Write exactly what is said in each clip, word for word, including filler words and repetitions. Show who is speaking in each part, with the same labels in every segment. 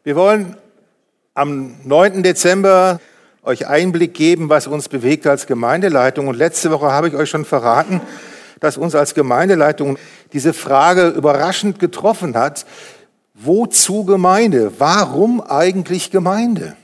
Speaker 1: Wir wollen am neunten Dezember euch Einblick geben, was uns bewegt als Gemeindeleitung. Und letzte Woche habe ich euch schon verraten, dass uns als Gemeindeleitung diese Frage überraschend getroffen hat. Wozu Gemeinde? Warum eigentlich Gemeinde?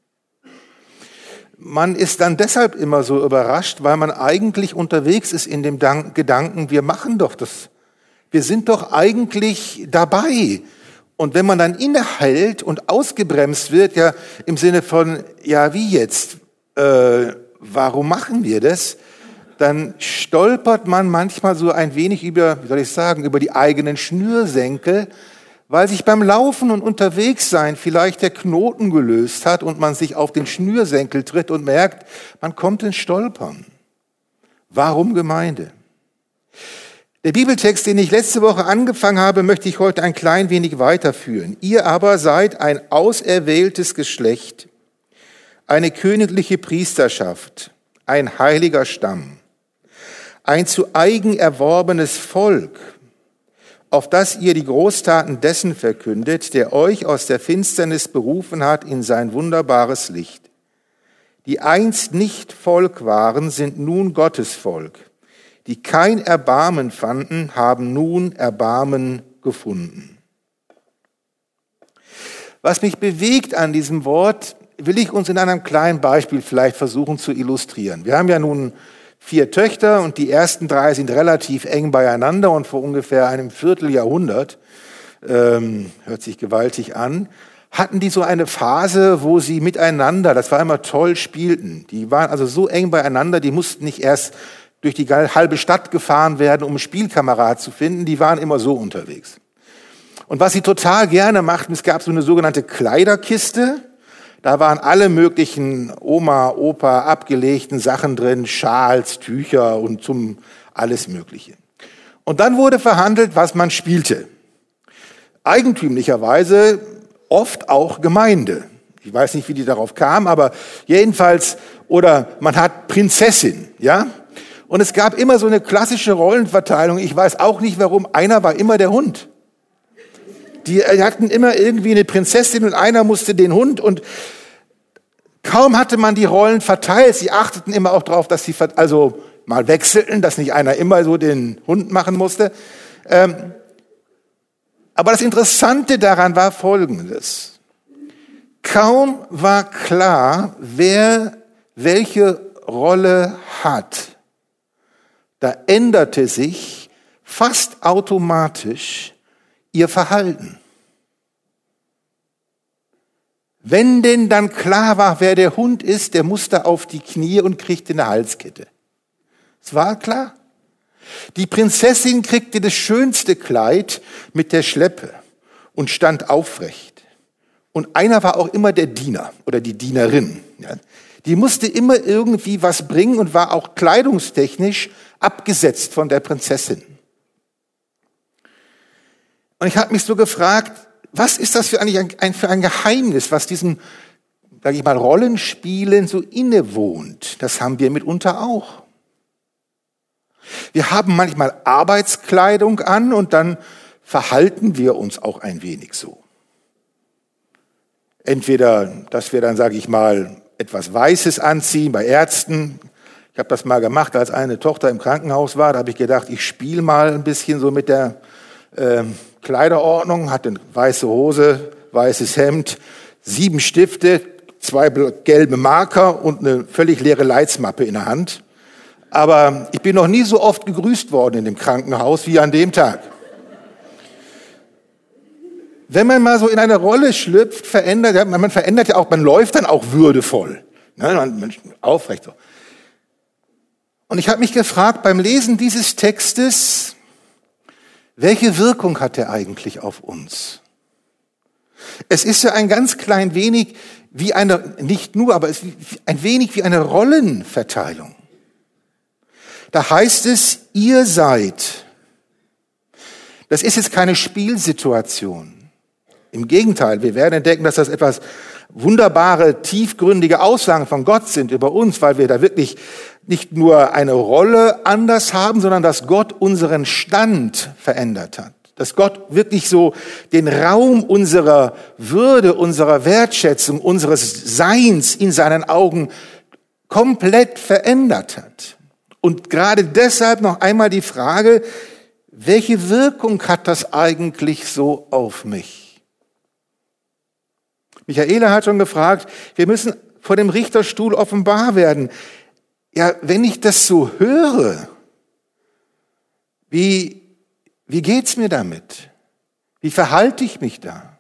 Speaker 1: Man ist dann deshalb immer so überrascht, weil man eigentlich unterwegs ist in dem Gedanken, wir machen doch das. Wir sind doch eigentlich dabei. Und wenn man dann innehält und ausgebremst wird, ja im Sinne von, ja wie jetzt, äh, warum machen wir das? Dann stolpert man manchmal so ein wenig über, wie soll ich sagen, über die eigenen Schnürsenkel, weil sich beim Laufen und Unterwegssein vielleicht der Knoten gelöst hat und man sich auf den Schnürsenkel tritt und merkt, man kommt ins Stolpern. Warum Gemeinde? Der Bibeltext, den ich letzte Woche angefangen habe, möchte ich heute ein klein wenig weiterführen. Ihr aber seid ein auserwähltes Geschlecht, eine königliche Priesterschaft, ein heiliger Stamm, ein zu eigen erworbenes Volk, auf das ihr die Großtaten dessen verkündet, der euch aus der Finsternis berufen hat in sein wunderbares Licht. Die einst nicht Volk waren, sind nun Gottes Volk. Die kein Erbarmen fanden, haben nun Erbarmen gefunden. Was mich bewegt an diesem Wort, will ich uns in einem kleinen Beispiel vielleicht versuchen zu illustrieren. Wir haben ja nun vier Töchter und die ersten drei sind relativ eng beieinander und vor ungefähr einem Vierteljahrhundert, ähm, hört sich gewaltig an, hatten die so eine Phase, wo sie miteinander, das war immer toll, spielten. Die waren also so eng beieinander, die mussten nicht erst durch die halbe Stadt gefahren werden, um einen Spielkamerad zu finden. Die waren immer so unterwegs. Und was sie total gerne machten, es gab so eine sogenannte Kleiderkiste. Da waren alle möglichen Oma, Opa abgelegten Sachen drin, Schals, Tücher und zum alles Mögliche. Und dann wurde verhandelt, was man spielte. Eigentümlicherweise oft auch Gemeinde. Ich weiß nicht, wie die darauf kamen, aber jedenfalls, oder man hat Prinzessin, ja? Und es gab immer so eine klassische Rollenverteilung. Ich weiß auch nicht warum. Einer war immer der Hund. Die hatten immer irgendwie eine Prinzessin und einer musste den Hund. Und kaum hatte man die Rollen verteilt. Sie achteten immer auch darauf, dass sie also mal wechselten, dass nicht einer immer so den Hund machen musste. Aber das Interessante daran war Folgendes. Kaum war klar, wer welche Rolle hat. Da änderte sich fast automatisch ihr Verhalten. Wenn denn dann klar war, wer der Hund ist, der musste auf die Knie und kriegte eine Halskette. Es war klar. Die Prinzessin kriegte das schönste Kleid mit der Schleppe und stand aufrecht. Und einer war auch immer der Diener oder die Dienerin. Ja. Die musste immer irgendwie was bringen und war auch kleidungstechnisch abgesetzt von der Prinzessin. Und ich habe mich so gefragt, was ist das für eigentlich ein, ein, für ein Geheimnis, was diesem, sage ich mal, Rollenspielen so innewohnt? Das haben wir mitunter auch. Wir haben manchmal Arbeitskleidung an und dann verhalten wir uns auch ein wenig so. Entweder, dass wir dann, sage ich mal, etwas Weißes anziehen bei Ärzten. Ich habe das mal gemacht, als eine Tochter im Krankenhaus war. Da habe ich gedacht, ich spiele mal ein bisschen so mit der äh, Kleiderordnung. Hatte eine weiße Hose, weißes Hemd, sieben Stifte, zwei gelbe Marker und eine völlig leere Leitsmappe in der Hand. Aber ich bin noch nie so oft gegrüßt worden in dem Krankenhaus wie an dem Tag. Wenn man mal so in eine Rolle schlüpft, verändert, man verändert ja auch, man läuft dann auch würdevoll, ne, man, man aufrecht so. Und ich habe mich gefragt beim Lesen dieses Textes, welche Wirkung hat er eigentlich auf uns? Es ist ja ein ganz klein wenig wie eine, nicht nur, aber es ist ein wenig wie eine Rollenverteilung. Da heißt es, ihr seid. Das ist jetzt keine Spielsituation. Im Gegenteil, wir werden entdecken, dass das etwas wunderbare, tiefgründige Aussagen von Gott sind über uns, weil wir da wirklich nicht nur eine Rolle anders haben, sondern dass Gott unseren Stand verändert hat. Dass Gott wirklich so den Raum unserer Würde, unserer Wertschätzung, unseres Seins in seinen Augen komplett verändert hat. Und gerade deshalb noch einmal die Frage, welche Wirkung hat das eigentlich so auf mich? Michaela hat schon gefragt, wir müssen vor dem Richterstuhl offenbar werden. Ja, wenn ich das so höre, wie, wie geht's mir damit? Wie verhalte ich mich da?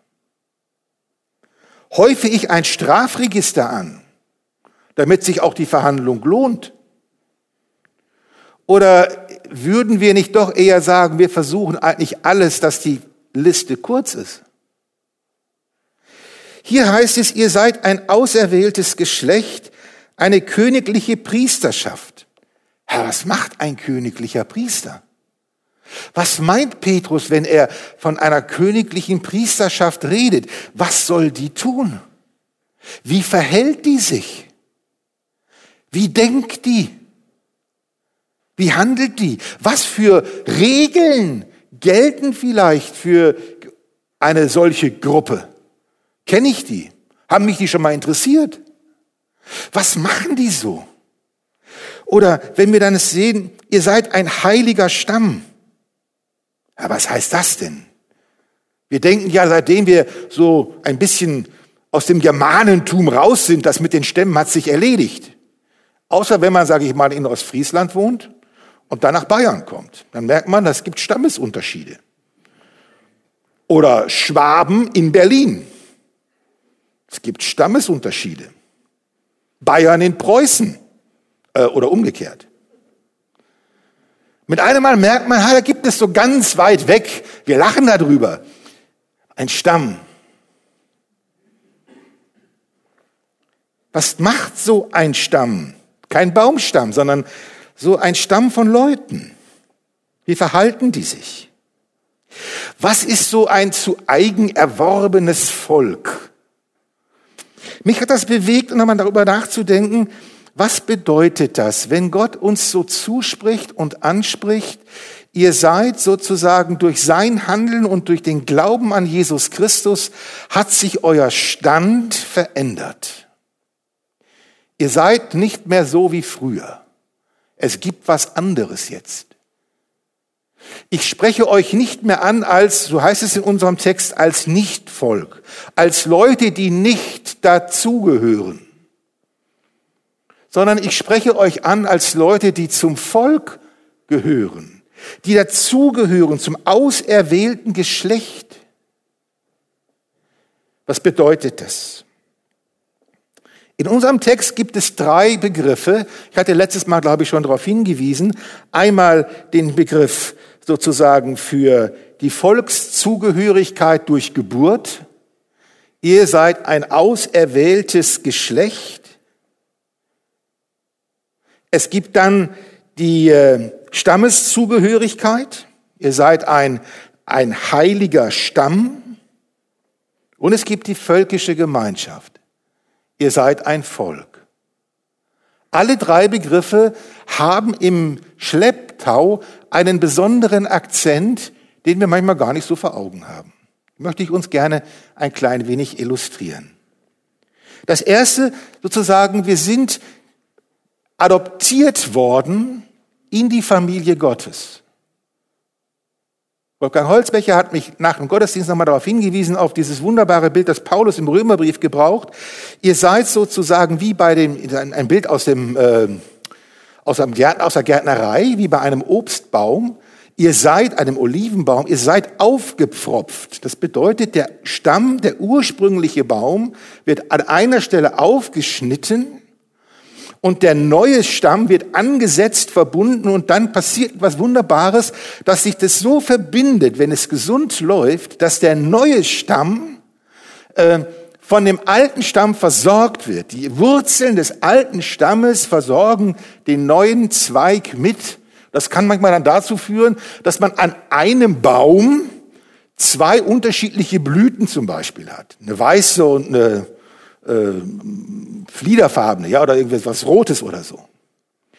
Speaker 1: Häufe ich ein Strafregister an, damit sich auch die Verhandlung lohnt? Oder würden wir nicht doch eher sagen, wir versuchen eigentlich alles, dass die Liste kurz ist? Hier heißt es, ihr seid ein auserwähltes Geschlecht, eine königliche Priesterschaft. Herr, was macht ein königlicher Priester? Was meint Petrus, wenn er von einer königlichen Priesterschaft redet? Was soll die tun? Wie verhält die sich? Wie denkt die? Wie handelt die? Was für Regeln gelten vielleicht für eine solche Gruppe? Kenne ich die? Haben mich die schon mal interessiert? Was machen die so? Oder wenn wir dann sehen, ihr seid ein heiliger Stamm. Ja, was heißt das denn? Wir denken ja, seitdem wir so ein bisschen aus dem Germanentum raus sind, das mit den Stämmen hat sich erledigt. Außer wenn man, sage ich mal, in Ostfriesland wohnt und dann nach Bayern kommt. Dann merkt man, es gibt Stammesunterschiede. Oder Schwaben in Berlin. Es gibt Stammesunterschiede. Bayern in Preußen äh, oder umgekehrt. Mit einem Mal merkt man, da gibt es so ganz weit weg, wir lachen darüber, ein Stamm. Was macht so ein Stamm? Kein Baumstamm, sondern so ein Stamm von Leuten. Wie verhalten die sich? Was ist so ein zu eigen erworbenes Volk? Mich hat das bewegt, um nochmal darüber nachzudenken, was bedeutet das, wenn Gott uns so zuspricht und anspricht, ihr seid sozusagen durch sein Handeln und durch den Glauben an Jesus Christus, hat sich euer Stand verändert. Ihr seid nicht mehr so wie früher. Es gibt was anderes jetzt. Ich spreche euch nicht mehr an als, so heißt es in unserem Text, als Nichtvolk, als Leute, die nicht dazugehören, sondern ich spreche euch an als Leute, die zum Volk gehören, die dazugehören, zum auserwählten Geschlecht. Was bedeutet das? In unserem Text gibt es drei Begriffe. Ich hatte letztes Mal, glaube ich, schon darauf hingewiesen. Einmal den Begriff sozusagen für die Volkszugehörigkeit durch Geburt. Ihr seid ein auserwähltes Geschlecht. Es gibt dann die äh, Stammeszugehörigkeit. Ihr seid ein, ein heiliger Stamm. Und es gibt die völkische Gemeinschaft. Ihr seid ein Volk. Alle drei Begriffe haben im Schlepptau einen besonderen Akzent, den wir manchmal gar nicht so vor Augen haben. Möchte ich uns gerne ein klein wenig illustrieren. Das erste sozusagen, wir sind adoptiert worden in die Familie Gottes. Wolfgang Holzbecher hat mich nach dem Gottesdienst nochmal darauf hingewiesen, auf dieses wunderbare Bild, das Paulus im Römerbrief gebraucht. Ihr seid sozusagen wie bei dem, ein Bild aus dem, äh, aus, einem Gärtner, aus der Gärtnerei, wie bei einem Obstbaum. Ihr seid einem Olivenbaum, ihr seid aufgepfropft. Das bedeutet, der Stamm, der ursprüngliche Baum, wird an einer Stelle aufgeschnitten und der neue Stamm wird angesetzt, verbunden und dann passiert etwas Wunderbares, dass sich das so verbindet, wenn es gesund läuft, dass der neue Stamm äh, von dem alten Stamm versorgt wird. Die Wurzeln des alten Stammes versorgen den neuen Zweig mit. Das kann manchmal dann dazu führen, dass man an einem Baum zwei unterschiedliche Blüten zum Beispiel hat. Eine weiße und eine äh, fliederfarbene, ja, oder irgendwas Rotes oder so.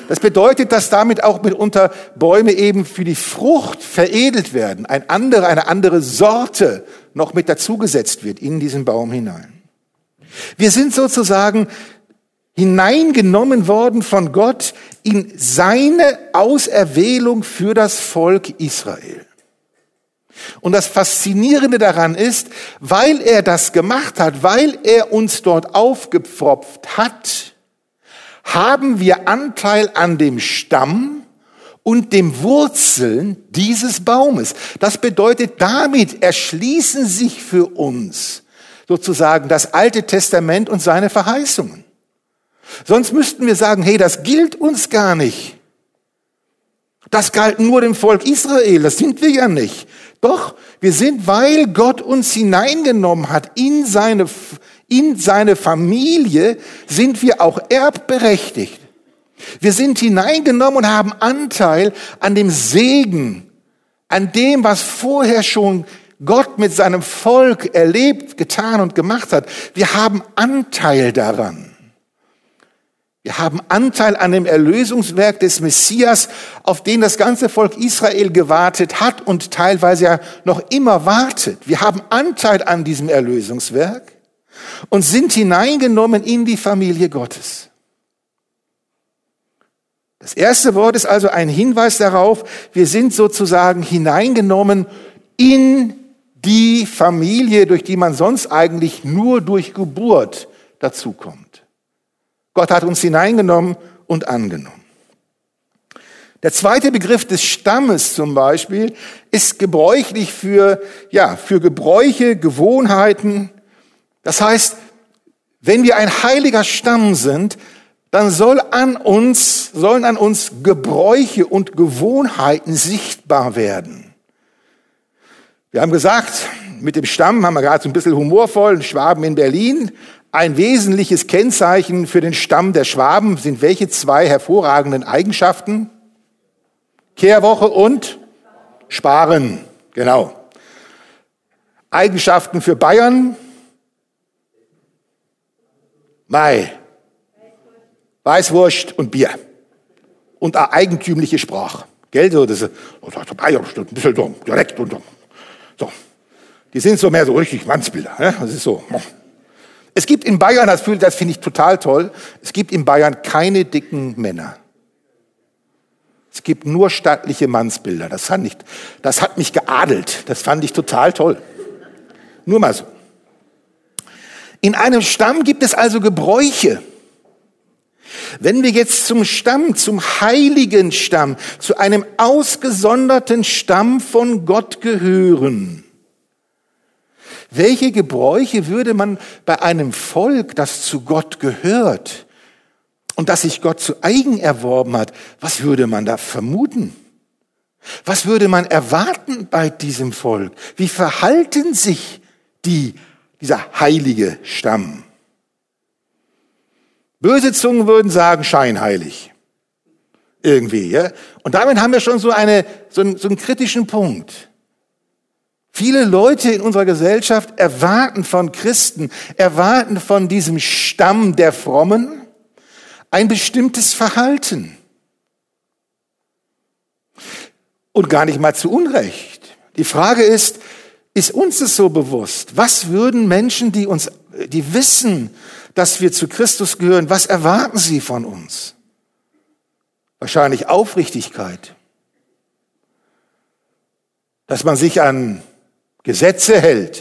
Speaker 1: Das bedeutet, dass damit auch mitunter Bäume eben für die Frucht veredelt werden. Ein andere, eine andere Sorte noch mit dazugesetzt wird in diesen Baum hinein. Wir sind sozusagen hineingenommen worden von Gott in seine Auserwählung für das Volk Israel. Und das Faszinierende daran ist, weil er das gemacht hat, weil er uns dort aufgepfropft hat, haben wir Anteil an dem Stamm und dem Wurzeln dieses Baumes. Das bedeutet, damit erschließen sich für uns sozusagen das Alte Testament und seine Verheißungen. Sonst müssten wir sagen, hey, das gilt uns gar nicht. Das galt nur dem Volk Israel, das sind wir ja nicht. Doch, wir sind, weil Gott uns hineingenommen hat in seine, in seine Familie, sind wir auch erbberechtigt. Wir sind hineingenommen und haben Anteil an dem Segen, an dem, was vorher schon Gott mit seinem Volk erlebt, getan und gemacht hat. Wir haben Anteil daran. Wir haben Anteil an dem Erlösungswerk des Messias, auf den das ganze Volk Israel gewartet hat und teilweise ja noch immer wartet. Wir haben Anteil an diesem Erlösungswerk und sind hineingenommen in die Familie Gottes. Das erste Wort ist also ein Hinweis darauf, wir sind sozusagen hineingenommen in die Familie, durch die man sonst eigentlich nur durch Geburt dazukommt. Gott hat uns hineingenommen und angenommen. Der zweite Begriff des Stammes zum Beispiel ist gebräuchlich für, ja, für Gebräuche, Gewohnheiten. Das heißt, wenn wir ein heiliger Stamm sind, dann soll an uns, sollen an uns Gebräuche und Gewohnheiten sichtbar werden. Wir haben gesagt, mit dem Stamm haben wir gerade so ein bisschen humorvoll, Schwaben in Berlin. Ein wesentliches Kennzeichen für den Stamm der Schwaben sind welche zwei hervorragenden Eigenschaften? Kehrwoche und Sparen, genau. Eigenschaften für Bayern? Mai, Weißwurst und Bier. Und eine eigentümliche Sprache. Gell, so das, Bayern, ein bisschen so, direkt und so. Die sind so mehr so richtig Mannsbilder. Ne? Das ist so. Es gibt in Bayern, das, das finde ich total toll, es gibt in Bayern keine dicken Männer. Es gibt nur stattliche Mannsbilder. Das, fand ich, das hat mich geadelt. Das fand ich total toll. Nur mal so. In einem Stamm gibt es also Gebräuche. Wenn wir jetzt zum Stamm, zum heiligen Stamm, zu einem ausgesonderten Stamm von Gott gehören, welche Gebräuche würde man bei einem Volk, das zu Gott gehört und das sich Gott zu eigen erworben hat, was würde man da vermuten? Was würde man erwarten bei diesem Volk? Wie verhalten sich die, dieser heilige Stamm? Böse Zungen würden sagen, scheinheilig. Irgendwie, ja? Und damit haben wir schon so, eine, so, einen, so einen kritischen Punkt. Viele Leute in unserer Gesellschaft erwarten von Christen, erwarten von diesem Stamm der Frommen ein bestimmtes Verhalten. Und gar nicht mal zu Unrecht. Die Frage ist, ist uns das so bewusst? Was würden Menschen, die uns, die wissen, dass wir zu Christus gehören, was erwarten sie von uns? Wahrscheinlich Aufrichtigkeit. Dass man sich an Gesetze hält,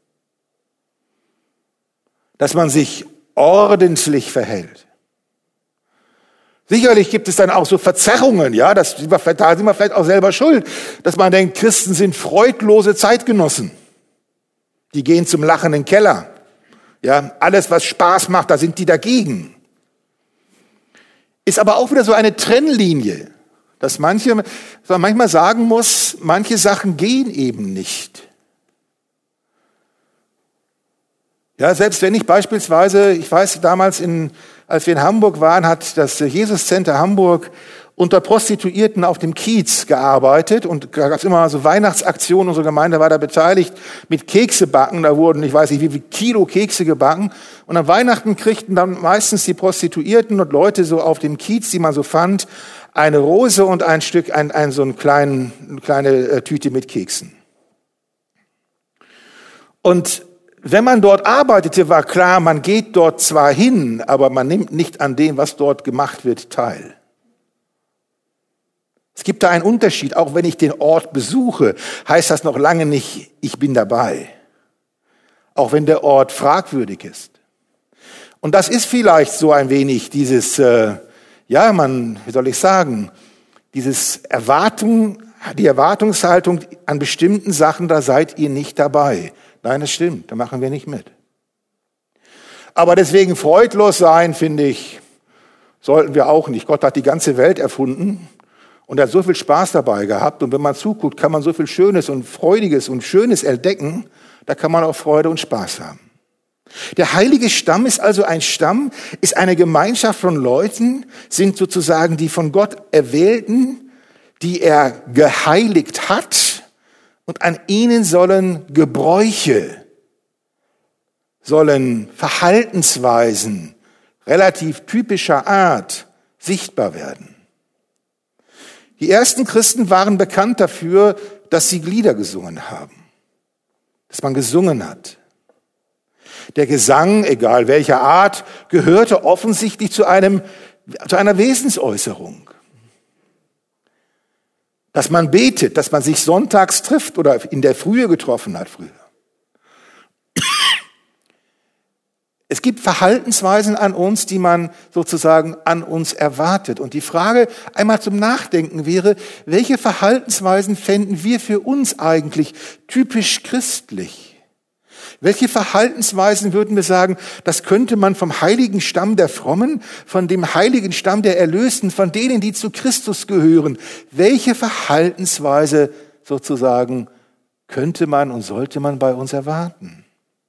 Speaker 1: dass man sich ordentlich verhält. Sicherlich gibt es dann auch so Verzerrungen, ja, das, da sind wir vielleicht auch selber schuld, dass man denkt, Christen sind freudlose Zeitgenossen. Die gehen zum lachenden Keller. Ja, alles, was Spaß macht, da sind die dagegen. Ist aber auch wieder so eine Trennlinie, dass manche, dass man manchmal sagen muss, manche Sachen gehen eben nicht. Ja, selbst wenn ich beispielsweise, ich weiß damals, in, als wir in Hamburg waren, hat das Jesus Center Hamburg unter Prostituierten auf dem Kiez gearbeitet und da gab es immer so Weihnachtsaktionen, unsere Gemeinde war da beteiligt mit Kekse backen, da wurden, ich weiß nicht wie viel Kilo Kekse gebacken und an Weihnachten kriegten dann meistens die Prostituierten und Leute so auf dem Kiez, die man so fand, eine Rose und ein Stück, ein, ein so einen kleinen, eine kleine äh, Tüte mit Keksen. Und wenn man dort arbeitete, war klar, man geht dort zwar hin, aber man nimmt nicht an dem, was dort gemacht wird, teil. Es gibt da einen Unterschied. Auch wenn ich den Ort besuche, heißt das noch lange nicht, ich bin dabei. Auch wenn der Ort fragwürdig ist. Und das ist vielleicht so ein wenig dieses, äh, ja, man, wie soll ich sagen, dieses Erwartung, die Erwartungshaltung an bestimmten Sachen, da seid ihr nicht dabei. Nein, das stimmt, da machen wir nicht mit. Aber deswegen freudlos sein, finde ich, sollten wir auch nicht. Gott hat die ganze Welt erfunden. Und er hat so viel Spaß dabei gehabt. Und wenn man zuguckt, kann man so viel Schönes und Freudiges und Schönes entdecken. Da kann man auch Freude und Spaß haben. Der heilige Stamm ist also ein Stamm, ist eine Gemeinschaft von Leuten, sind sozusagen die von Gott Erwählten, die er geheiligt hat. Und an ihnen sollen Gebräuche, sollen Verhaltensweisen relativ typischer Art sichtbar werden. Die ersten Christen waren bekannt dafür, dass sie Lieder gesungen haben, dass man gesungen hat. Der Gesang, egal welcher Art, gehörte offensichtlich zu einem, zu einer Wesensäußerung. Dass man betet, dass man sich sonntags trifft oder in der Frühe getroffen hat früher. Es gibt Verhaltensweisen an uns, die man sozusagen an uns erwartet. Und die Frage einmal zum Nachdenken wäre, welche Verhaltensweisen fänden wir für uns eigentlich typisch christlich? Welche Verhaltensweisen würden wir sagen, das könnte man vom heiligen Stamm der Frommen, von dem heiligen Stamm der Erlösten, von denen, die zu Christus gehören, welche Verhaltensweise sozusagen könnte man und sollte man bei uns erwarten?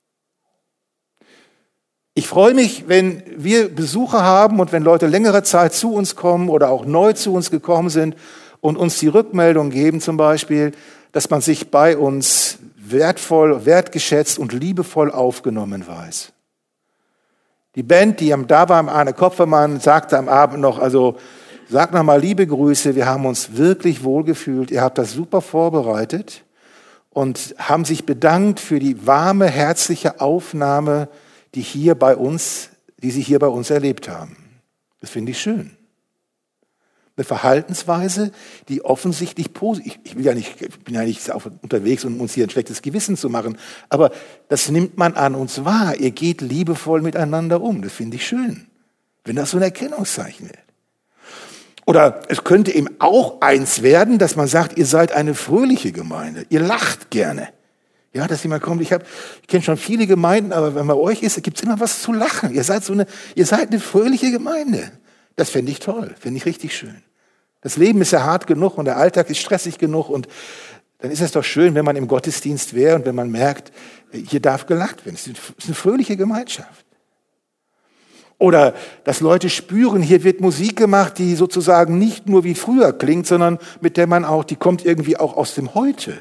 Speaker 1: Ich freue mich, wenn wir Besucher haben und wenn Leute längere Zeit zu uns kommen oder auch neu zu uns gekommen sind und uns die Rückmeldung geben zum Beispiel, dass man sich bei uns wertvoll, wertgeschätzt und liebevoll aufgenommen weiß. Die Band, die da war, Arne Kopfermann, sagte am Abend noch, also sagt nochmal liebe Grüße, wir haben uns wirklich wohlgefühlt, ihr habt das super vorbereitet und haben sich bedankt für die warme, herzliche Aufnahme, die hier bei uns, die sie hier bei uns erlebt haben. Das finde ich schön. Eine Verhaltensweise, die offensichtlich positiv, ich will ja nicht, ich bin ja nicht unterwegs, um uns hier ein schlechtes Gewissen zu machen, aber das nimmt man an uns wahr. Ihr geht liebevoll miteinander um. Das finde ich schön, wenn das so ein Erkennungszeichen wird. Oder es könnte eben auch eins werden, dass man sagt, ihr seid eine fröhliche Gemeinde. Ihr lacht gerne. Ja, dass jemand kommt, ich habe, ich kenne schon viele Gemeinden, aber wenn man bei euch ist, gibt es immer was zu lachen. Ihr seid so eine, ihr seid eine fröhliche Gemeinde. Das fände ich toll, fände ich richtig schön. Das Leben ist ja hart genug und der Alltag ist stressig genug und dann ist es doch schön, wenn man im Gottesdienst wäre und wenn man merkt, hier darf gelacht werden. Es ist eine fröhliche Gemeinschaft. Oder dass Leute spüren, hier wird Musik gemacht, die sozusagen nicht nur wie früher klingt, sondern mit der man auch, die kommt irgendwie auch aus dem Heute.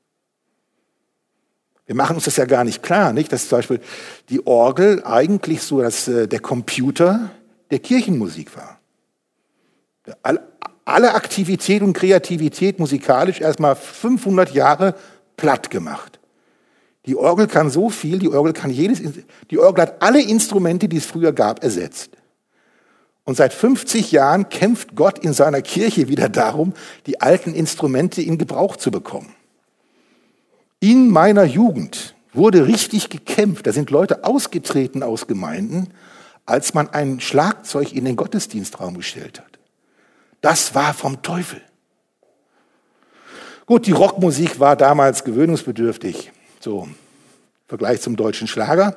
Speaker 1: Wir machen uns das ja gar nicht klar, nicht? Dass zum Beispiel die Orgel eigentlich so, dass äh, der Computer der Kirchenmusik war. Alle, alle Aktivität und Kreativität musikalisch erstmal fünfhundert Jahre platt gemacht. Die Orgel kann so viel, die Orgel kann jedes, die Orgel hat alle Instrumente, die es früher gab, ersetzt. Und seit fünfzig Jahren kämpft Gott in seiner Kirche wieder darum, die alten Instrumente in Gebrauch zu bekommen. In meiner Jugend wurde richtig gekämpft. Da sind Leute ausgetreten aus Gemeinden, als man ein Schlagzeug in den Gottesdienstraum gestellt hat. Das war vom Teufel. Gut, die Rockmusik war damals gewöhnungsbedürftig, so im Vergleich zum deutschen Schlager.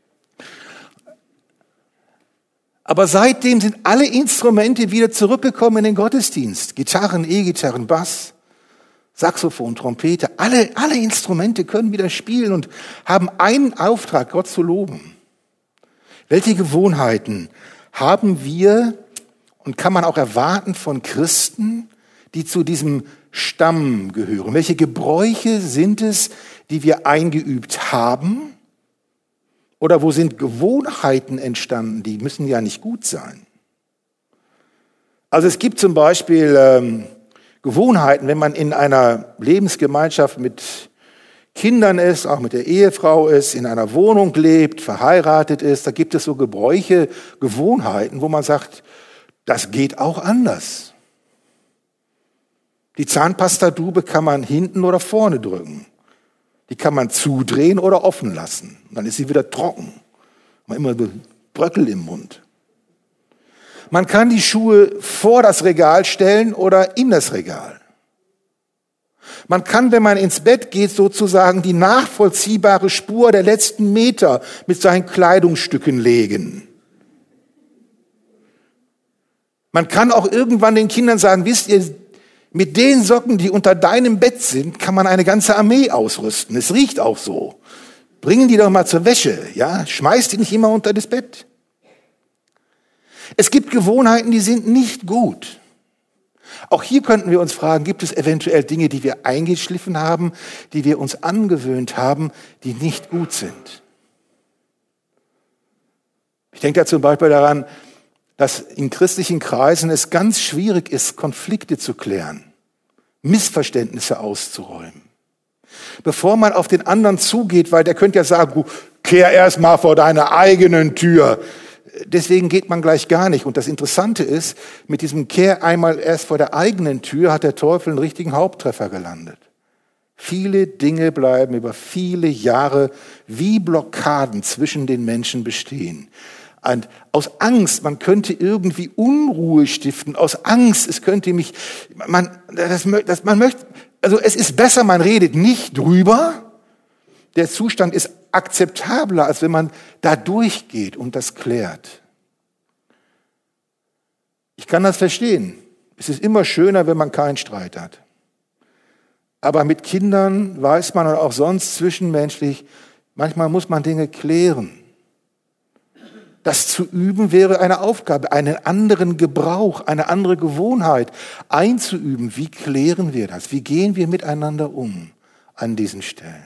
Speaker 1: Aber seitdem sind alle Instrumente wieder zurückgekommen in den Gottesdienst. Gitarren, E-Gitarren, Bass. Saxophon, Trompete, alle, alle Instrumente können wieder spielen und haben einen Auftrag, Gott zu loben. Welche Gewohnheiten haben wir, und kann man auch erwarten von Christen, die zu diesem Stamm gehören? Welche Gebräuche sind es, die wir eingeübt haben? Oder wo sind Gewohnheiten entstanden? Die müssen ja nicht gut sein. Also es gibt zum Beispiel ähm, Gewohnheiten, wenn man in einer Lebensgemeinschaft mit Kindern ist, auch mit der Ehefrau ist, in einer Wohnung lebt, verheiratet ist, da gibt es so Gebräuche, Gewohnheiten, wo man sagt, das geht auch anders. Die Zahnpastadube kann man hinten oder vorne drücken. Die kann man zudrehen oder offen lassen. Dann ist sie wieder trocken. Man immer so Bröckel im Mund. Man kann die Schuhe vor das Regal stellen oder in das Regal. Man kann, wenn man ins Bett geht, sozusagen die nachvollziehbare Spur der letzten Meter mit seinen Kleidungsstücken legen. Man kann auch irgendwann den Kindern sagen, wisst ihr, mit den Socken, die unter deinem Bett sind, kann man eine ganze Armee ausrüsten. Es riecht auch so. Bringen die doch mal zur Wäsche, ja? Schmeißt die nicht immer unter das Bett. Es gibt Gewohnheiten, die sind nicht gut. Auch hier könnten wir uns fragen, gibt es eventuell Dinge, die wir eingeschliffen haben, die wir uns angewöhnt haben, die nicht gut sind? Ich denke da zum Beispiel daran, dass in christlichen Kreisen es ganz schwierig ist, Konflikte zu klären, Missverständnisse auszuräumen. Bevor man auf den anderen zugeht, weil der könnte ja sagen, kehr erst mal vor deiner eigenen Tür. Deswegen geht man gleich gar nicht. Und das Interessante ist, mit diesem Kehr einmal erst vor der eigenen Tür hat der Teufel einen richtigen Haupttreffer gelandet. Viele Dinge bleiben über viele Jahre wie Blockaden zwischen den Menschen bestehen. Und aus Angst, man könnte irgendwie Unruhe stiften, aus Angst, es könnte mich, man, das, das, man möchte, also es ist besser, man redet nicht drüber. Der Zustand ist akzeptabler, als wenn man da durchgeht und das klärt. Ich kann das verstehen. Es ist immer schöner, wenn man keinen Streit hat. Aber mit Kindern weiß man oder auch sonst zwischenmenschlich, manchmal muss man Dinge klären. Das zu üben wäre eine Aufgabe, einen anderen Gebrauch, eine andere Gewohnheit einzuüben. Wie klären wir das? Wie gehen wir miteinander um an diesen Stellen?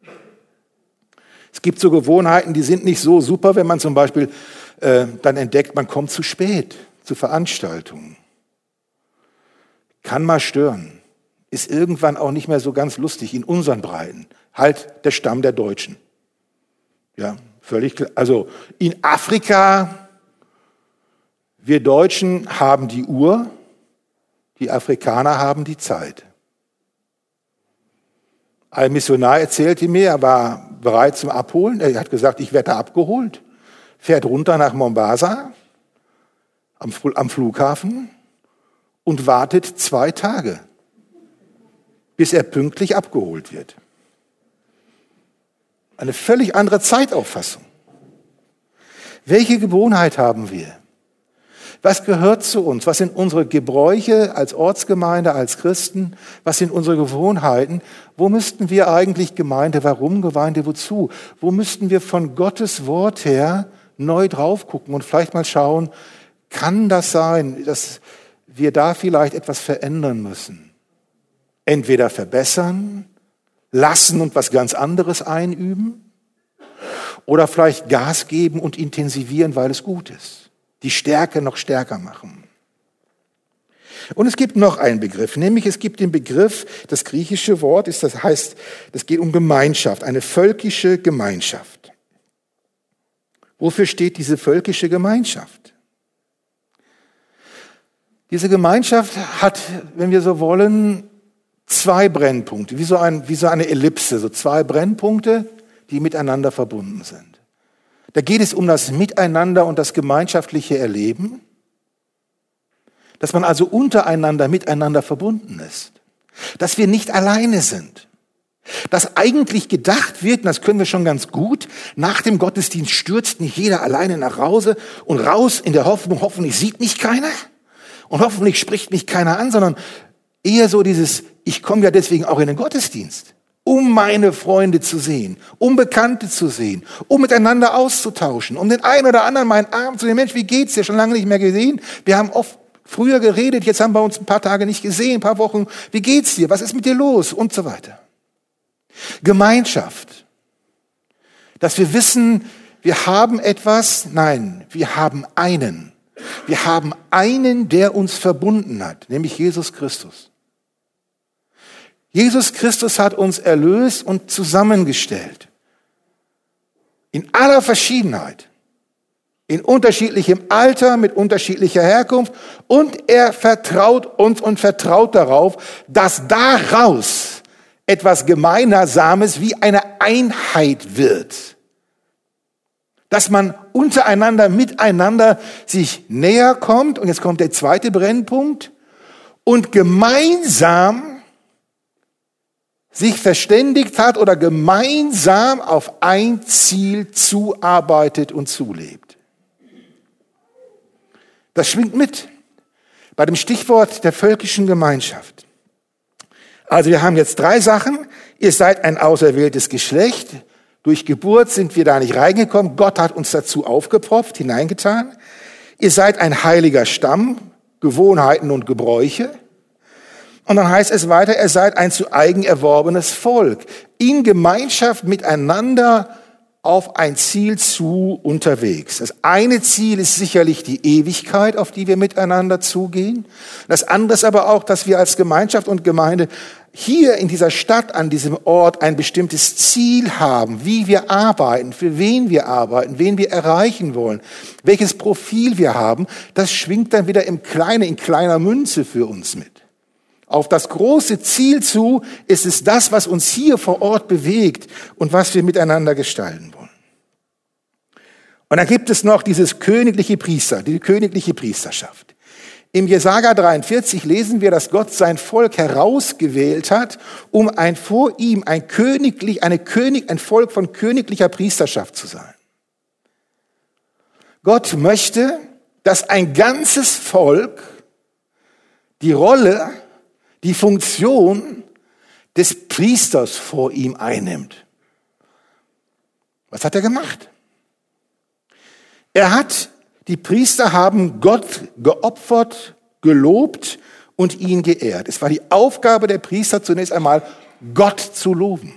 Speaker 1: Es gibt so Gewohnheiten, die sind nicht so super, wenn man zum Beispiel äh, dann entdeckt, man kommt zu spät zu Veranstaltungen. Kann mal stören. Ist irgendwann auch nicht mehr so ganz lustig in unseren Breiten. Halt der Stamm der Deutschen. Ja, völlig klar. Also in Afrika, wir Deutschen haben die Uhr, die Afrikaner haben die Zeit. Ein Missionar erzählte mir, er war bereit zum Abholen. Er hat gesagt, ich werde abgeholt. Fährt runter nach Mombasa am, am Flughafen und wartet zwei Tage, bis er pünktlich abgeholt wird. Eine völlig andere Zeitauffassung. Welche Gewohnheit haben wir? Was gehört zu uns? Was sind unsere Gebräuche als Ortsgemeinde, als Christen? Was sind unsere Gewohnheiten? Wo müssten wir eigentlich Gemeinde, warum Gemeinde, wozu? Wo müssten wir von Gottes Wort her neu drauf gucken und vielleicht mal schauen, kann das sein, dass wir da vielleicht etwas verändern müssen? Entweder verbessern, lassen und was ganz anderes einüben oder vielleicht Gas geben und intensivieren, weil es gut ist. Die Stärke noch stärker machen. Und es gibt noch einen Begriff, nämlich es gibt den Begriff, das griechische Wort ist, das heißt, das geht um Gemeinschaft, eine völkische Gemeinschaft. Wofür steht diese völkische Gemeinschaft? Diese Gemeinschaft hat, wenn wir so wollen, zwei Brennpunkte, wie so, ein, wie so eine Ellipse, so zwei Brennpunkte, die miteinander verbunden sind. Da geht es um das Miteinander und das gemeinschaftliche Erleben, dass man also untereinander, miteinander verbunden ist, dass wir nicht alleine sind, dass eigentlich gedacht wird, und das können wir schon ganz gut, nach dem Gottesdienst stürzt nicht jeder alleine nach Hause und raus in der Hoffnung, hoffentlich sieht mich keiner und hoffentlich spricht mich keiner an, sondern eher so dieses, ich komme ja deswegen auch in den Gottesdienst, um meine Freunde zu sehen, um Bekannte zu sehen, um miteinander auszutauschen, um den einen oder anderen meinen Arm zu nehmen. Mensch, wie geht's dir? Schon lange nicht mehr gesehen. Wir haben oft Früher geredet, jetzt haben wir uns ein paar Tage nicht gesehen, ein paar Wochen. Wie geht's dir? Was ist mit dir los? Und so weiter. Gemeinschaft. Dass wir wissen, wir haben etwas. Nein, wir haben einen. Wir haben einen, der uns verbunden hat, nämlich Jesus Christus. Jesus Christus hat uns erlöst und zusammengestellt. In aller Verschiedenheit. In unterschiedlichem Alter, mit unterschiedlicher Herkunft. Und er vertraut uns und vertraut darauf, dass daraus etwas Gemeinsames wie eine Einheit wird. Dass man untereinander, miteinander sich näher kommt. Und jetzt kommt der zweite Brennpunkt. Und gemeinsam sich verständigt hat oder gemeinsam auf ein Ziel zuarbeitet und zulebt. Das schwingt mit bei dem Stichwort der völkischen Gemeinschaft. Also wir haben jetzt drei Sachen. Ihr seid ein auserwähltes Geschlecht. Durch Geburt sind wir da nicht reingekommen. Gott hat uns dazu aufgepropft, hineingetan. Ihr seid ein heiliger Stamm, Gewohnheiten und Gebräuche. Und dann heißt es weiter, ihr seid ein zu eigen erworbenes Volk. In Gemeinschaft miteinander auf ein Ziel zu unterwegs. Das eine Ziel ist sicherlich die Ewigkeit, auf die wir miteinander zugehen. Das andere ist aber auch, dass wir als Gemeinschaft und Gemeinde hier in dieser Stadt, an diesem Ort ein bestimmtes Ziel haben, wie wir arbeiten, für wen wir arbeiten, wen wir erreichen wollen, welches Profil wir haben. Das schwingt dann wieder im Kleinen, in kleiner Münze für uns mit. Auf das große Ziel zu ist es das, was uns hier vor Ort bewegt und was wir miteinander gestalten wollen. Und dann gibt es noch dieses königliche Priester, die königliche Priesterschaft. Im Jesaja dreiundvierzig lesen wir, dass Gott sein Volk herausgewählt hat, um ein vor ihm ein königlich, eine König, ein Volk von königlicher Priesterschaft zu sein. Gott möchte, dass ein ganzes Volk die Rolle, die Funktion des Priesters vor ihm einnimmt. Was hat er gemacht? Er hat, die Priester haben Gott geopfert, gelobt und ihn geehrt. Es war die Aufgabe der Priester zunächst einmal, Gott zu loben,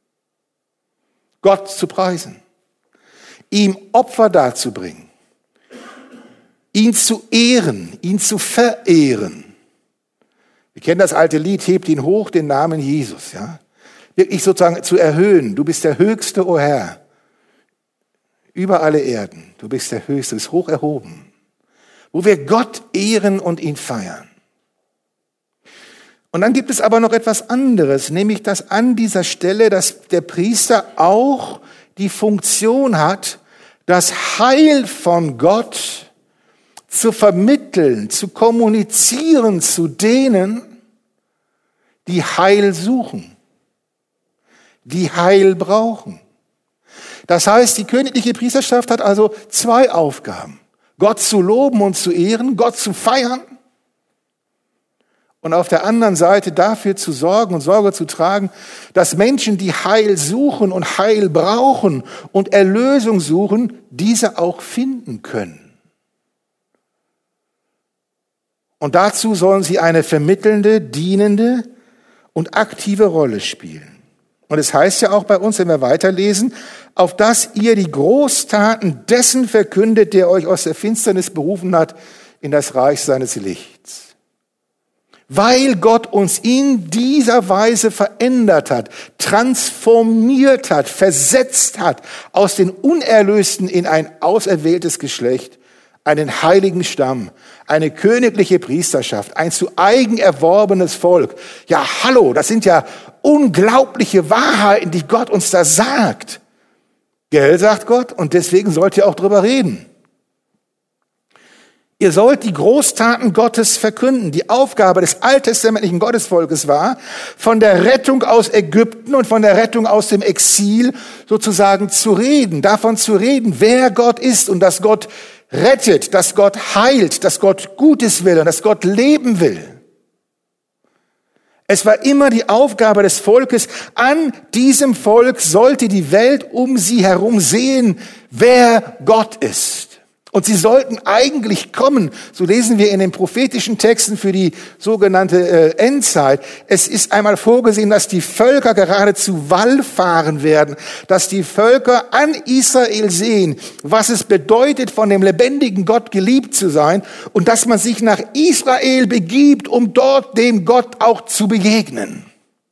Speaker 1: Gott zu preisen, ihm Opfer darzubringen, ihn zu ehren, ihn zu verehren. Wir kennen das alte Lied, hebt ihn hoch, den Namen Jesus, ja. Wirklich sozusagen zu erhöhen. Du bist der Höchste, o Herr, über alle Erden. Du bist der Höchste, ist hoch erhoben. Wo wir Gott ehren und ihn feiern. Und dann gibt es aber noch etwas anderes, nämlich dass an dieser Stelle, dass der Priester auch die Funktion hat, das Heil von Gott zu vermitteln, zu kommunizieren zu denen, die Heil suchen, die Heil brauchen. Das heißt, die königliche Priesterschaft hat also zwei Aufgaben. Gott zu loben und zu ehren, Gott zu feiern und auf der anderen Seite dafür zu sorgen und Sorge zu tragen, dass Menschen, die Heil suchen und Heil brauchen und Erlösung suchen, diese auch finden können. Und dazu sollen sie eine vermittelnde, dienende und aktive Rolle spielen. Und es heißt ja auch bei uns, wenn wir weiterlesen, auf dass ihr die Großtaten dessen verkündet, der euch aus der Finsternis berufen hat, in das Reich seines Lichts. Weil Gott uns in dieser Weise verändert hat, transformiert hat, versetzt hat, aus den Unerlösten in ein auserwähltes Geschlecht, einen heiligen Stamm, eine königliche Priesterschaft, ein zu eigen erworbenes Volk. Ja, hallo, das sind ja unglaubliche Wahrheiten, die Gott uns da sagt. Gell, sagt Gott, und deswegen sollt ihr auch drüber reden. Ihr sollt die Großtaten Gottes verkünden. Die Aufgabe des alttestamentlichen Gottesvolkes war, von der Rettung aus Ägypten und von der Rettung aus dem Exil sozusagen zu reden, davon zu reden, wer Gott ist und dass Gott rettet, dass Gott heilt, dass Gott Gutes will und dass Gott leben will. Es war immer die Aufgabe des Volkes, an diesem Volk sollte die Welt um sie herum sehen, wer Gott ist. Und sie sollten eigentlich kommen, so lesen wir in den prophetischen Texten für die sogenannte äh, Endzeit. Es ist einmal vorgesehen, dass die Völker geradezu wallfahren werden, dass die Völker an Israel sehen, was es bedeutet, von dem lebendigen Gott geliebt zu sein und dass man sich nach Israel begibt, um dort dem Gott auch zu begegnen.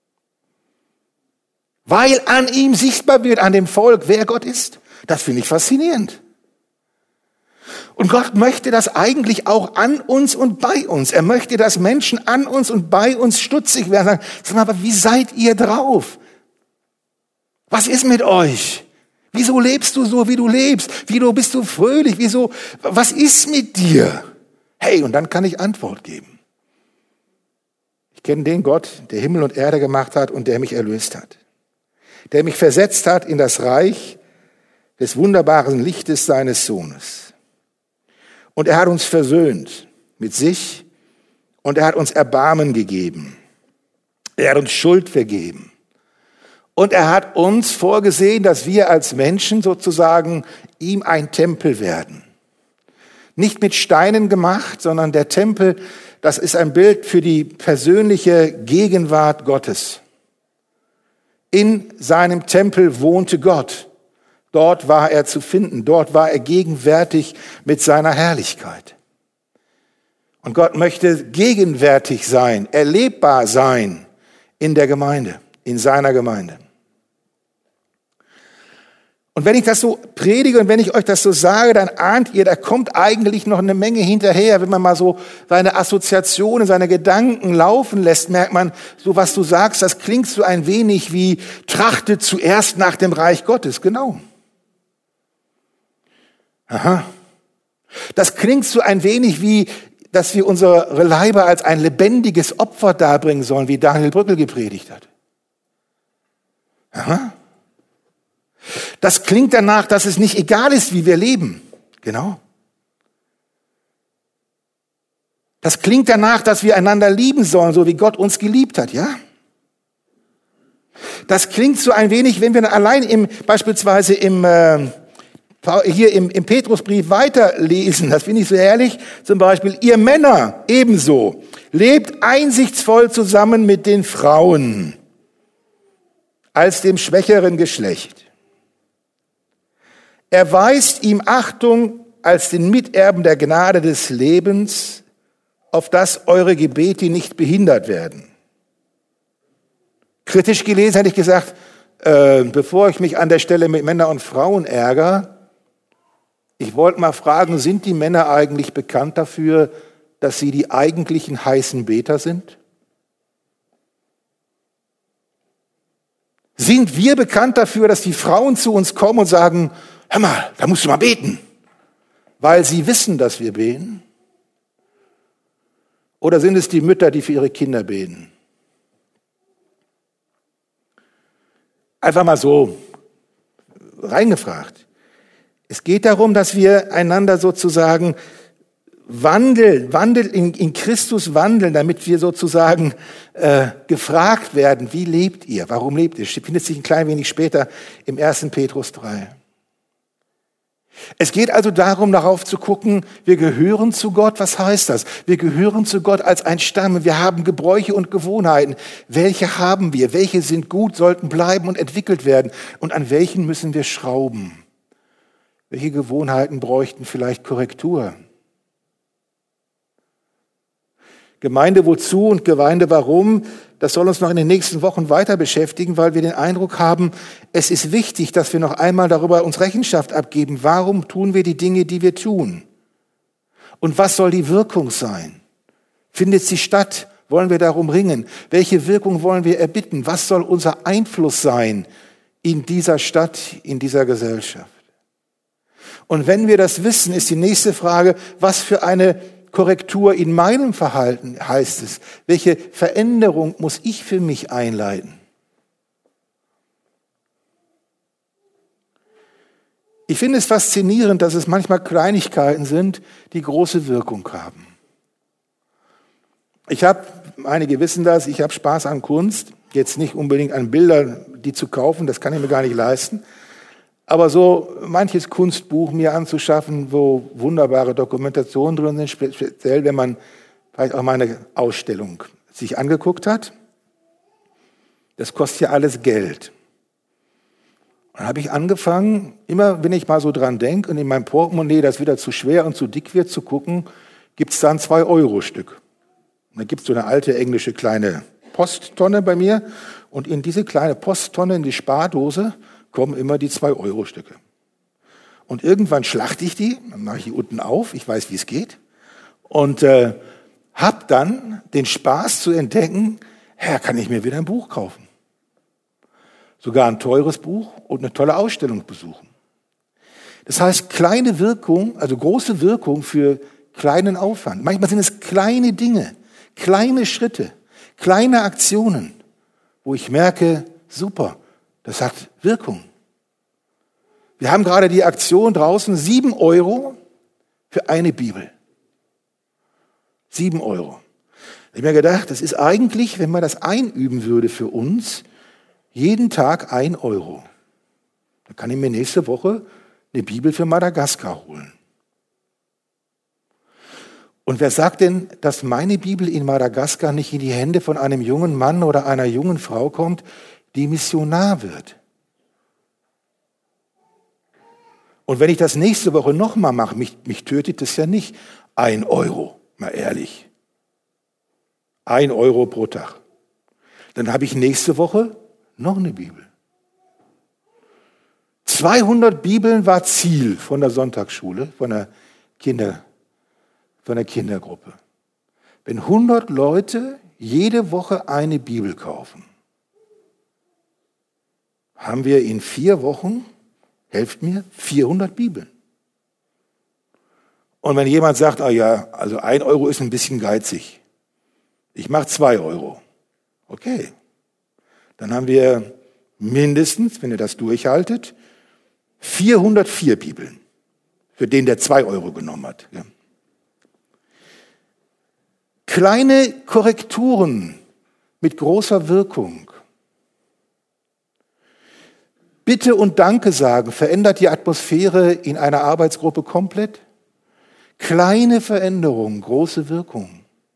Speaker 1: Weil an ihm sichtbar wird, an dem Volk, wer Gott ist. Das finde ich faszinierend. Und Gott möchte das eigentlich auch an uns und bei uns. Er möchte, dass Menschen an uns und bei uns stutzig werden. Sagen, sag mal, aber wie seid ihr drauf? Was ist mit euch? Wieso lebst du so, wie du lebst? Wieso bist du fröhlich? Wieso? Was ist mit dir? Hey, und dann kann ich Antwort geben. Ich kenne den Gott, der Himmel und Erde gemacht hat und der mich erlöst hat. Der mich versetzt hat in das Reich des wunderbaren Lichtes seines Sohnes. Und er hat uns versöhnt mit sich und er hat uns Erbarmen gegeben. Er hat uns Schuld vergeben. Und er hat uns vorgesehen, dass wir als Menschen sozusagen ihm ein Tempel werden. Nicht mit Steinen gemacht, sondern der Tempel, das ist ein Bild für die persönliche Gegenwart Gottes. In seinem Tempel wohnte Gott. Dort war er zu finden, dort war er gegenwärtig mit seiner Herrlichkeit. Und Gott möchte gegenwärtig sein, erlebbar sein in der Gemeinde, in seiner Gemeinde. Und wenn ich das so predige und wenn ich euch das so sage, dann ahnt ihr, da kommt eigentlich noch eine Menge hinterher. Wenn man mal so seine Assoziationen, seine Gedanken laufen lässt, merkt man, so was du sagst, das klingt so ein wenig wie trachte zuerst nach dem Reich Gottes. Genau. Aha. Das klingt so ein wenig wie, dass wir unsere Leiber als ein lebendiges Opfer darbringen sollen, wie Daniel Brückel gepredigt hat. Aha. Das klingt danach, dass es nicht egal ist, wie wir leben. Genau. Das klingt danach, dass wir einander lieben sollen, so wie Gott uns geliebt hat, ja? Das klingt so ein wenig, wenn wir allein im, beispielsweise im, äh, hier im, im Petrusbrief weiterlesen, das finde ich so ehrlich, zum Beispiel, ihr Männer ebenso, lebt einsichtsvoll zusammen mit den Frauen als dem schwächeren Geschlecht. Erweist ihm Achtung als den Miterben der Gnade des Lebens, auf dass eure Gebete nicht behindert werden. Kritisch gelesen hätte ich gesagt, äh, bevor ich mich an der Stelle mit Männern und Frauen ärgere, ich wollte mal fragen, sind die Männer eigentlich bekannt dafür, dass sie die eigentlichen heißen Beter sind? Sind wir bekannt dafür, dass die Frauen zu uns kommen und sagen, hör mal, da musst du mal beten, weil sie wissen, dass wir beten? Oder sind es die Mütter, die für ihre Kinder beten? Einfach mal so reingefragt. Es geht darum, dass wir einander sozusagen wandeln, wandeln in, in Christus wandeln, damit wir sozusagen äh, gefragt werden, wie lebt ihr? Warum lebt ihr? Das findet sich ein klein wenig später im ersten Petrus drei. Es geht also darum, darauf zu gucken, wir gehören zu Gott. Was heißt das? Wir gehören zu Gott als ein Stamm. Wir haben Gebräuche und Gewohnheiten. Welche haben wir? Welche sind gut, sollten bleiben und entwickelt werden? Und an welchen müssen wir schrauben? Welche Gewohnheiten bräuchten vielleicht Korrektur? Gemeinde wozu und Gemeinde warum? Das soll uns noch in den nächsten Wochen weiter beschäftigen, weil wir den Eindruck haben, es ist wichtig, dass wir noch einmal darüber uns Rechenschaft abgeben. Warum tun wir die Dinge, die wir tun? Und was soll die Wirkung sein? Findet sie statt? Wollen wir darum ringen? Welche Wirkung wollen wir erbitten? Was soll unser Einfluss sein in dieser Stadt, in dieser Gesellschaft? Und wenn wir das wissen, ist die nächste Frage, was für eine Korrektur in meinem Verhalten heißt es? Welche Veränderung muss ich für mich einleiten? Ich finde es faszinierend, dass es manchmal Kleinigkeiten sind, die große Wirkung haben. Ich habe, einige wissen das, ich habe Spaß an Kunst, jetzt nicht unbedingt an Bildern, die zu kaufen, das kann ich mir gar nicht leisten. Aber so manches Kunstbuch mir anzuschaffen, wo wunderbare Dokumentationen drin sind, speziell wenn man vielleicht auch mal eine Ausstellung sich angeguckt hat, das kostet ja alles Geld. Und dann habe ich angefangen, immer wenn ich mal so dran denke und in meinem Portemonnaie das wieder zu schwer und zu dick wird, zu gucken, gibt es da ein zwei Euro Stück. Und dann gibt es so eine alte englische kleine Posttonne bei mir und in diese kleine Posttonne, in die Spardose, kommen immer die zwei Euro Stücke. Und irgendwann schlachte ich die, dann mache ich die unten auf, ich weiß, wie es geht, und äh, habe dann den Spaß zu entdecken, Herr, kann ich mir wieder ein Buch kaufen. Sogar ein teures Buch und eine tolle Ausstellung besuchen. Das heißt, kleine Wirkung, also große Wirkung für kleinen Aufwand. Manchmal sind es kleine Dinge, kleine Schritte, kleine Aktionen, wo ich merke, super, das hat Wirkung. Wir haben gerade die Aktion draußen, sieben Euro für eine Bibel. Sieben Euro. Ich habe mir gedacht, das ist eigentlich, wenn man das einüben würde für uns, jeden Tag ein Euro. Dann kann ich mir nächste Woche eine Bibel für Madagaskar holen. Und wer sagt denn, dass meine Bibel in Madagaskar nicht in die Hände von einem jungen Mann oder einer jungen Frau kommt, die Missionar wird? Und wenn ich das nächste Woche nochmal mache, mich, mich tötet das ja nicht. Ein Euro, mal ehrlich. Ein Euro pro Tag. Dann habe ich nächste Woche noch eine Bibel. zweihundert Bibeln war Ziel von der Sonntagsschule, von der, Kinder, von der Kindergruppe. Wenn hundert Leute jede Woche eine Bibel kaufen, haben wir in vier Wochen, helft mir, vierhundert Bibeln. Und wenn jemand sagt, ah ja, also ein Euro ist ein bisschen geizig, ich mache zwei Euro, okay. Dann haben wir mindestens, wenn ihr das durchhaltet, vierhundertvier Bibeln, für den der zwei Euro genommen hat. Ja. Kleine Korrekturen mit großer Wirkung. Bitte und Danke sagen verändert die Atmosphäre in einer Arbeitsgruppe komplett. Kleine Veränderungen, große Wirkung.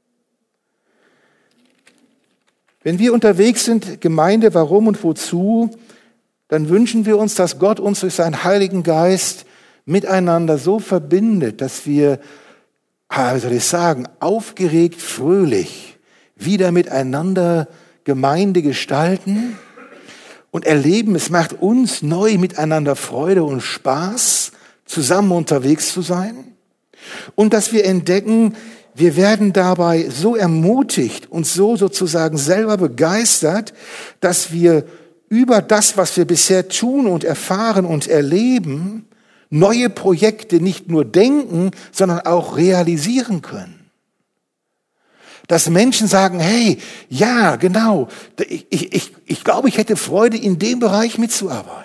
Speaker 1: Wenn wir unterwegs sind, Gemeinde, warum und wozu, dann wünschen wir uns, dass Gott uns durch seinen Heiligen Geist miteinander so verbindet, dass wir, wie soll ich sagen, aufgeregt, fröhlich wieder miteinander Gemeinde gestalten und erleben, es macht uns neu miteinander Freude und Spaß, zusammen unterwegs zu sein. Und dass wir entdecken, wir werden dabei so ermutigt und so sozusagen selber begeistert, dass wir über das, was wir bisher tun und erfahren und erleben, neue Projekte nicht nur denken, sondern auch realisieren können. Dass Menschen sagen, hey, ja, genau, ich, ich, ich glaube, ich hätte Freude, in dem Bereich mitzuarbeiten.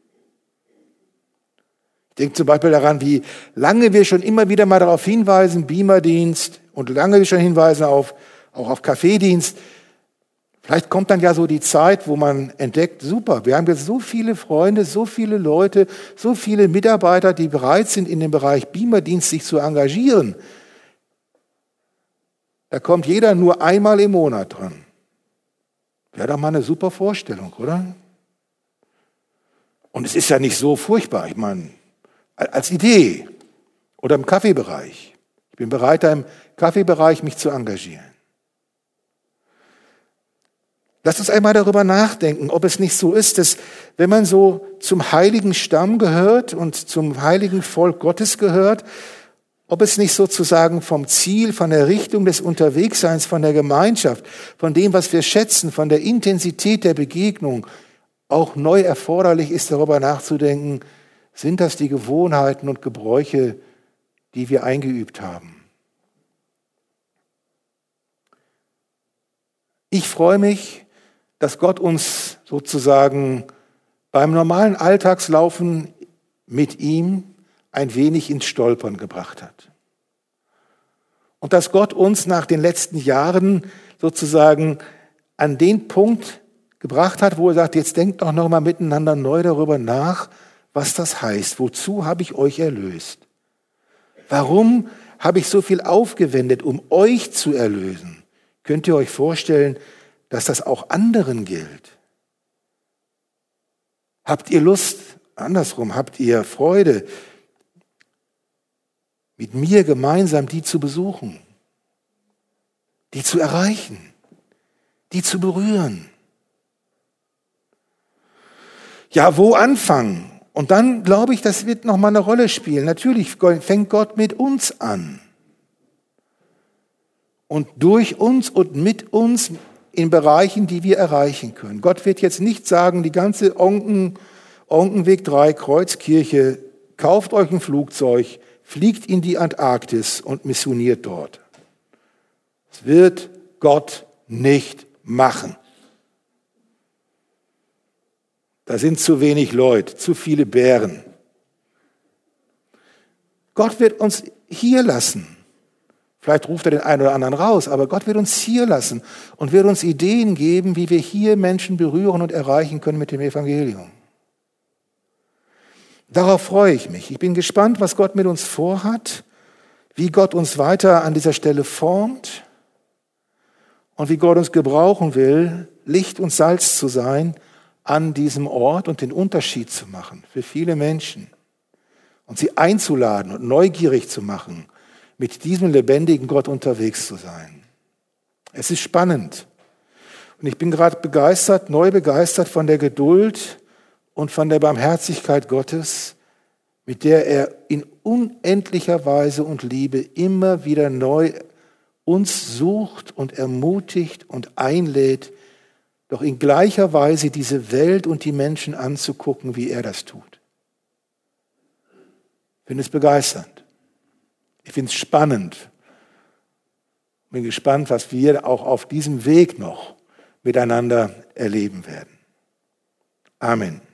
Speaker 1: Ich denke zum Beispiel daran, wie lange wir schon immer wieder mal darauf hinweisen, Beamerdienst, und lange wir schon hinweisen auf, auch auf Kaffeedienst. Vielleicht kommt dann ja so die Zeit, wo man entdeckt, super, wir haben jetzt so viele Freunde, so viele Leute, so viele Mitarbeiter, die bereit sind, in dem Bereich Beamerdienst sich zu engagieren. Da kommt jeder nur einmal im Monat dran. Wäre doch mal eine super Vorstellung, oder? Und es ist ja nicht so furchtbar, ich meine, als Idee oder im Kaffeebereich. Ich bin bereit, da im Kaffeebereich mich zu engagieren. Lasst uns einmal darüber nachdenken, ob es nicht so ist, dass wenn man so zum heiligen Stamm gehört und zum heiligen Volk Gottes gehört, ob es nicht sozusagen vom Ziel, von der Richtung des Unterwegsseins, von der Gemeinschaft, von dem, was wir schätzen, von der Intensität der Begegnung auch neu erforderlich ist, darüber nachzudenken, sind das die Gewohnheiten und Gebräuche, die wir eingeübt haben. Ich freue mich, dass Gott uns sozusagen beim normalen Alltagslaufen mit ihm ein wenig ins Stolpern gebracht hat. Und dass Gott uns nach den letzten Jahren sozusagen an den Punkt gebracht hat, wo er sagt, jetzt denkt doch noch mal miteinander neu darüber nach, was das heißt. Wozu habe ich euch erlöst? Warum habe ich so viel aufgewendet, um euch zu erlösen? Könnt ihr euch vorstellen, dass das auch anderen gilt? Habt ihr Lust, andersrum, habt ihr Freude, mit mir gemeinsam die zu besuchen, die zu erreichen, die zu berühren? Ja, wo anfangen? Und dann glaube ich, das wird nochmal eine Rolle spielen. Natürlich fängt Gott mit uns an. Und durch uns und mit uns in Bereichen, die wir erreichen können. Gott wird jetzt nicht sagen, die ganze Onken, Onkenweg drei Kreuzkirche, kauft euch ein Flugzeug, fliegt in die Antarktis und missioniert dort. Das wird Gott nicht machen. Da sind zu wenig Leute, zu viele Bären. Gott wird uns hier lassen. Vielleicht ruft er den einen oder anderen raus, aber Gott wird uns hier lassen und wird uns Ideen geben, wie wir hier Menschen berühren und erreichen können mit dem Evangelium. Darauf freue ich mich. Ich bin gespannt, was Gott mit uns vorhat, wie Gott uns weiter an dieser Stelle formt und wie Gott uns gebrauchen will, Licht und Salz zu sein an diesem Ort und den Unterschied zu machen für viele Menschen und sie einzuladen und neugierig zu machen, mit diesem lebendigen Gott unterwegs zu sein. Es ist spannend. Und ich bin gerade begeistert, neu begeistert von der Geduld und von der Barmherzigkeit Gottes, mit der er in unendlicher Weise und Liebe immer wieder neu uns sucht und ermutigt und einlädt, doch in gleicher Weise diese Welt und die Menschen anzugucken, wie er das tut. Ich finde es begeisternd. Ich finde es spannend. Bin gespannt, was wir auch auf diesem Weg noch miteinander erleben werden. Amen.